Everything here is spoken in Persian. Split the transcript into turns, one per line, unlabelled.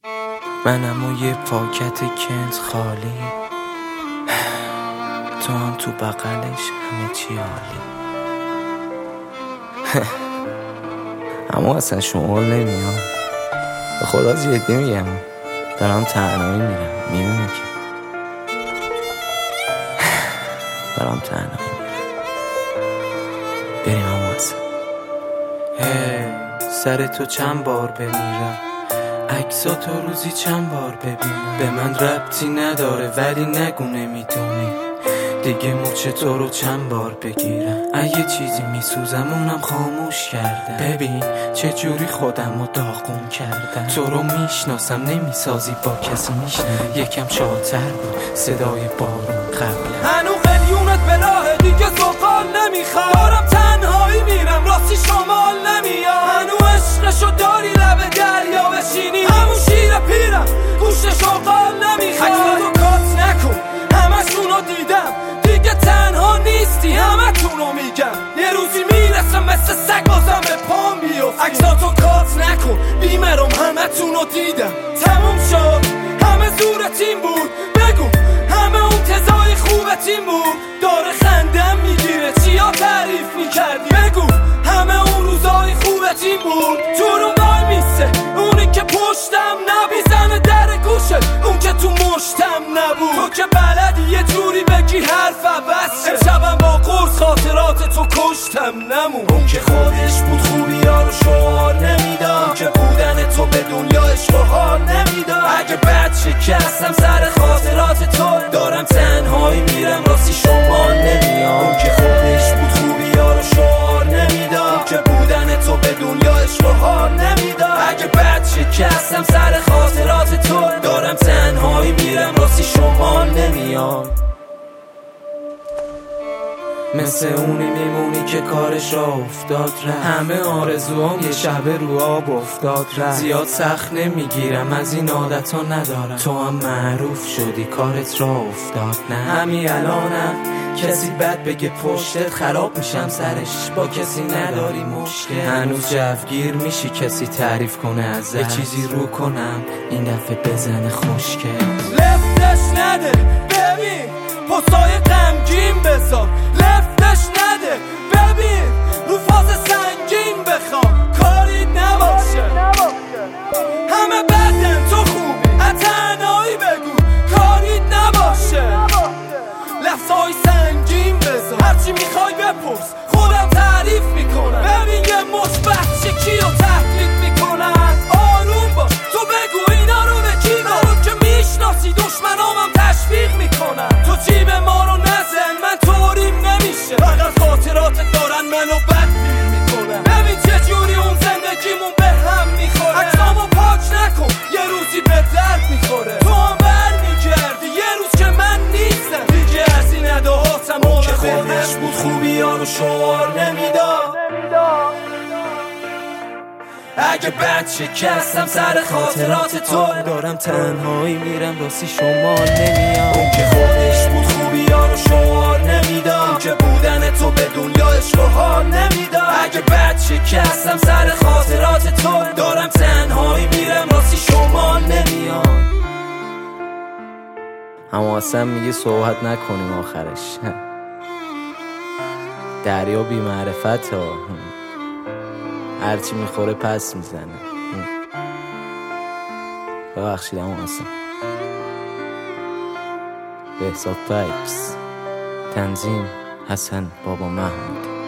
منم و یه پاکت کنز خالی، تو هم تو بغلش همه چی عالی. اما اصلا شمال نمیام، به خدا جدی میگم، دارم تنهایی میرم، میدونی که دارم تنهایی میرم. بریم اما اصلا سر تو چند بار بمیرم، عکساتو روزی چند بار ببینم. به من ربطی نداره ولی نگو نمیدونی، دیگه مچ تو رو چند بار بگیرم. اگه چیزی میسوزم اونم خاموش کردم. ببین چه جوری خودم رو داغون کردم. تو رو میشناسم نمیسازی با کسی میشنم. یکم شادتر بود صدای بارون قبل.
هنو قلیونت بلاهه دیگه زغال نمیخوام. دارم تنهایی میرم راستی شمال نمیام. هنو عشقشو داری لب دریا بشینی. همون شیر پیرم گوش شغال نمیخوام. عکساتو کات نکن همشونو دیدم، دیگه تنها نیستی همتونو میگم. یه روزی میرسم مثل سگ بازم به پام بیفتی. عکساتو کات نکن بیمرم همتونو دیدم. تموم شد همه زور تیم بود، بگو همه اون تزای خوب تیم بود. داره خندم میگیره چیا تعریف میکردی. بگو همه اون روزای خوب تیم بود. تو رو وای میسه اونی که پشتم نبیزنه در گوشت، اون که تو مشتم نبود. تو که بلدی یه جوری بگی حرف عوض شه. امشبم با قرص خاطرات تو کشتم نمون. اون که خودش بود خوبی ها رو شعار نمیداد، اون که بودن تو به دنیا عشق و حال نمیداد. اگه بد شکستم سر خاطرات تو، دارم تنهایی میرم راستی شمال نمیام. اون که خودش بود خوبی ها رو شعار نمیداد، اون که بودن تو به دنیا عشق و حال نمیداد. اگه بد شکستم سر خاطرات تو، دارم تنهایی میرم راستی شمال نمیام.
مثل اونی میمونی که کارش را افتاد رفت. همه آرزوام یه شب رو آب افتاد رفت. زیاد سخت نمیگیرم از این عادت ها ندارم. تو هم معروف شدی کارت را افتاد. نه همین الانم کسی بد بگه پشتت خراب میشم سرش. با کسی نداری مشکل، هنوز جوگیر میشی کسی تعریف کنه ازت. یه چیزی رو کنم این دفعه بزنه خوشگل.
لفتش نده ببین پستای غمگین بذار. لفتش نده ببین رو فاز سنگین بخوام. کاری نباشه همه بدن تو خوبی، تنهایی بگو کاری نباشه. لفظای سنگین بذار هرچی میخوای بپرس خودم تعریف میکنم. ببین یه مشبه چکی رو تحقیق میکنن. آروم باش تو بگو اینا رو به کی رو که میشناسی دشمنامم تشویق میکنن. تو جیب ما رو نزن من طوریم نمیشه، فقط خاطرات دارن منو بد فیل میکنن. ببین چه جوری اون زندگیمون به هم میخوره. عکسامو پاک نکن یه روزی به درد میخوره. تو هم برمیگردی یه روز که من نیستم. دیگه از این اداهاتم اون که خودش بود خوبی ها رو شعار نمیداد. اگه بد شکستم سر خاطرات تو،
دارم تنهایی میرم راستی شمال نمیام.
اون که خودش بود خوبی ها رو شعار نمیداد، اون که بودن تو به دنیا عشق و حال نمیداد. اگه بد شکستم سر خاطرات تو، دارم تنهایی میرم راستی شمال نمیام.
اما اصلا میگه صحبت نکنیم آخرش. دریا بی معرفت ها، هرچی میخوره پس میزنه. ببخشید اما اصلا. بهزاد پایپس، تنظیم حسن بابا محمود.